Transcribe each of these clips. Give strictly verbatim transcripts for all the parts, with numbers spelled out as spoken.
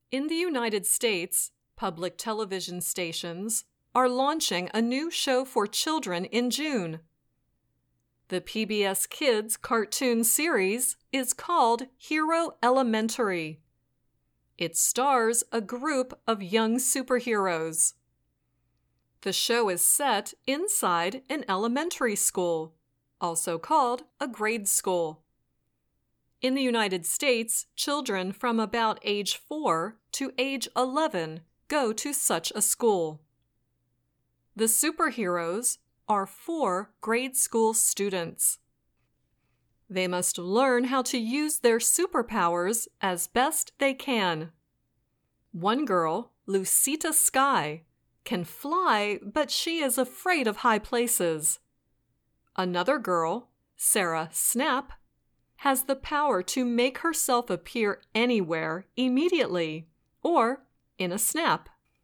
In the United States, public television stations are launching a new show for children in June. The P B S Kids cartoon series is called Hero Elementary. It stars a group of young superheroes. The show is set inside an elementary school, also called a grade school. In the United States, children from about age four to age eleven go to such a school. The superheroes are four grade school students. They must learn how to use their superpowers as best they can. One girl, Lucita Sky, can fly, but she is afraid of high places. Another girl, Sarah Snap, has the power to make herself appear anywhere immediately, or in a snap.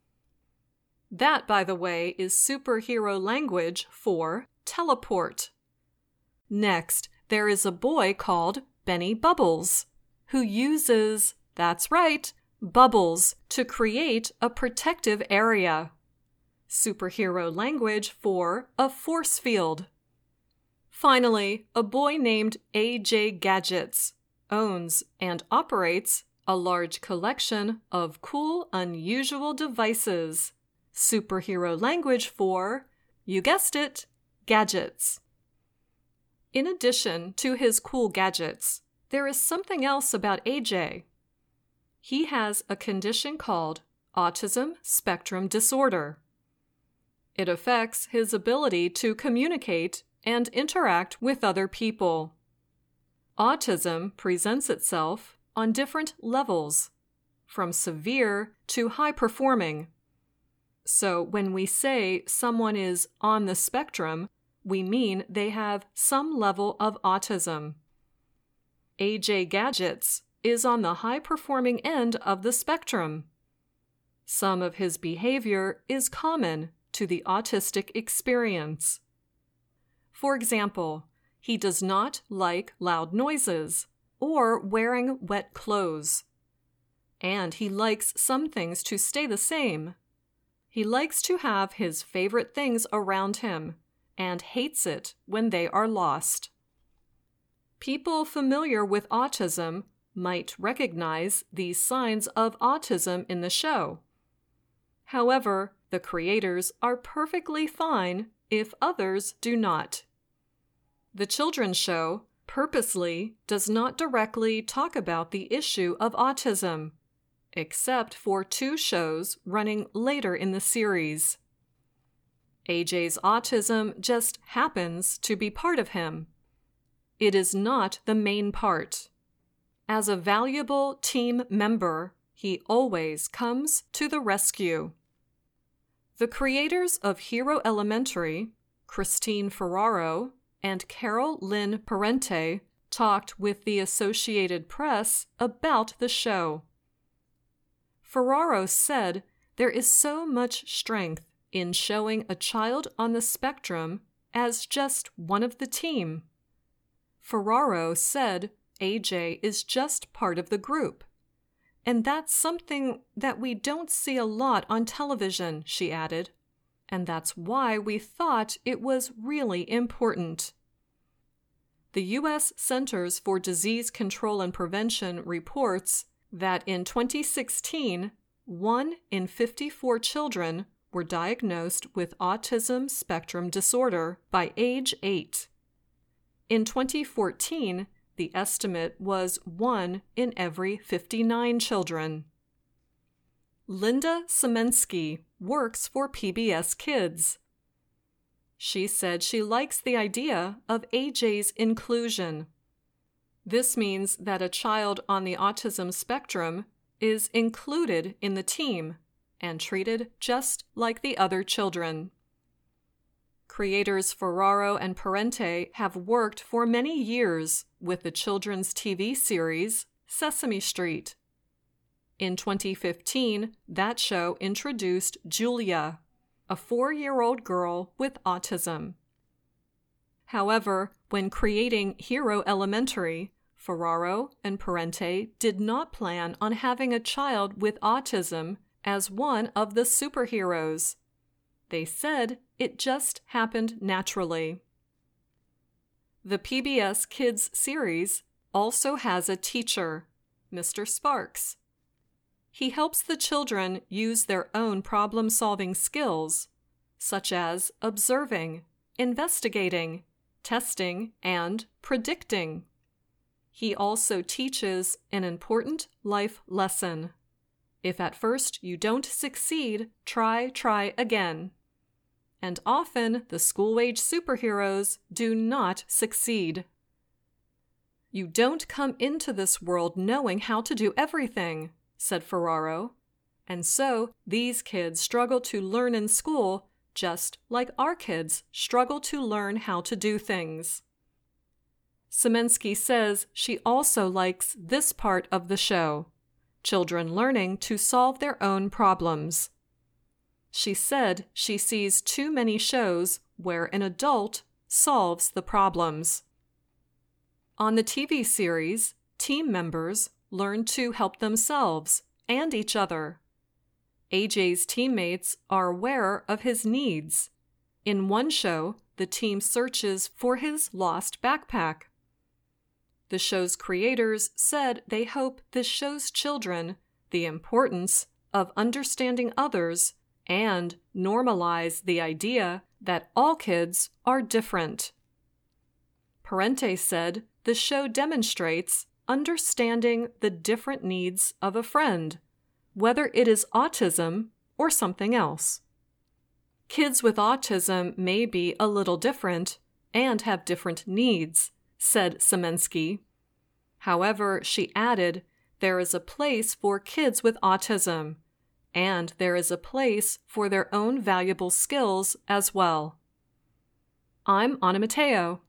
That, by the way, is superhero language for teleport. Next, there is a boy called Benny Bubbles, who uses, that's right, bubbles to create a protective area. Superhero language for a force field. Finally, a boy named A J Gadgets owns and operates a large collection of cool, unusual devices. Superhero language for, you guessed it, gadgets. In addition to his cool gadgets, there is something else about A J. He has a condition called autism spectrum disorder. It affects his ability to communicate and interact with other people. Autism presents itself on different levels, from severe to high-performing. So when we say someone is on the spectrum, we mean they have some level of autism. A J Gadgets is on the high-performing end of the spectrum. Some of his behavior is common to the autistic experience. For example, he does not like loud noises or wearing wet clothes. And he likes some things to stay the same. He likes to have his favorite things around him and hates it when they are lost. People familiar with autism might recognize these signs of autism in the show. However, the creators are perfectly fine if others do not. The children's show purposely does not directly talk about the issue of autism, except for two shows running later in the series. A J's autism just happens to be part of him. It is not the main part. As a valuable team member, he always comes to the rescue. The creators of Hero Elementary, Christine Ferraro and Carol Lynn Parente, talked with the Associated Press about the show. Ferraro said there is so much strength in showing a child on the spectrum as just one of the team. Ferraro said A J is just part of the group. And that's something that we don't see a lot on television, she added. And that's why we thought it was really important. The U S Centers for Disease Control and Prevention reports that in twenty sixteen, one in fifty-four children were diagnosed with autism spectrum disorder by age eight. In twenty fourteen, the estimate was one in every fifty-nine children. Linda Semensky works for P B S Kids. She said she likes the idea of A J's inclusion. This means that a child on the autism spectrum is included in the team and treated just like the other children. Creators Ferraro and Parente have worked for many years with the children's T V series Sesame Street. In twenty fifteen, that show introduced Julia, a four-year-old girl with autism. However, when creating Hero Elementary, Ferraro and Parente did not plan on having a child with autism as one of the superheroes. They said it just happened naturally. The P B S Kids series also has a teacher, Mister Sparks. He helps the children use their own problem-solving skills, such as observing, investigating, testing, and predicting. He also teaches an important life lesson. If at first you don't succeed, try, try again. And often the school-age superheroes do not succeed. You don't come into this world knowing how to do everything, said Ferraro. And so these kids struggle to learn in school just like our kids struggle to learn how to do things. Semensky says she also likes this part of the show, children learning to solve their own problems. She said she sees too many shows where an adult solves the problems. On the T V series, team members learn to help themselves and each other. A J's teammates are aware of his needs. In one show, the team searches for his lost backpack. The show's creators said they hope this shows children the importance of understanding others and normalize the idea that all kids are different. Parente said the show demonstrates understanding the different needs of a friend, whether it is autism or something else. Kids with autism may be a little different and have different needs, said Semensky. However, she added, there is a place for kids with autism, and there is a place for their own valuable skills as well. I'm Anna Matteo.